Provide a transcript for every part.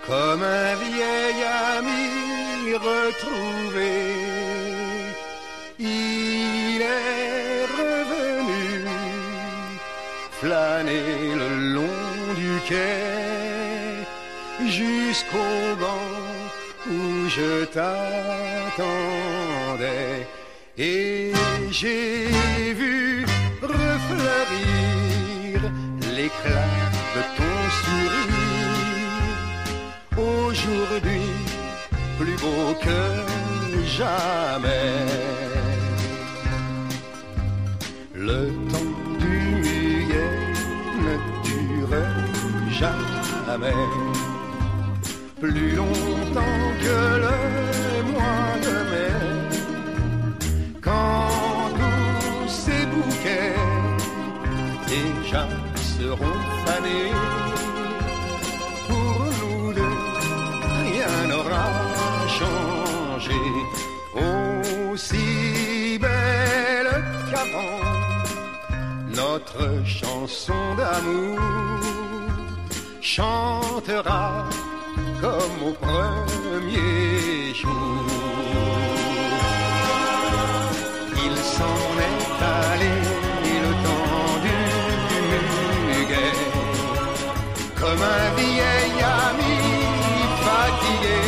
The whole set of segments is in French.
comme un vieil ami retrouvé. Il est revenu flâner le long du quai jusqu'au banc où je t'attendais. Et j'ai vu refleurir l'éclat de ton sourire, aujourd'hui plus beau que jamais. Le temps du muet ne dure jamais, plus longtemps que le mois de mai, quand tous ces bouquets déjà seront fanés. Pour nous deux, rien n'aura changé, aussi belle qu'avant notre chanson d'amour chantera comme au premier jour. Il s'en est allé le temps du muguet, comme un vieil ami fatigué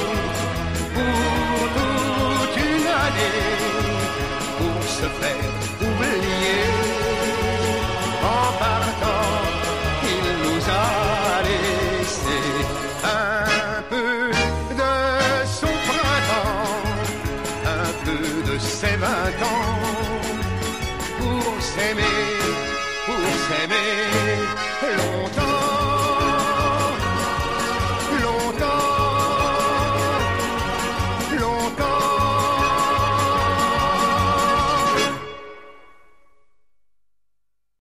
pour toute une année, pour se faire oublier. En partant, il nous a laissé un peu de son printemps, un peu de ses 20 ans, pour s'aimer, pour s'aimer.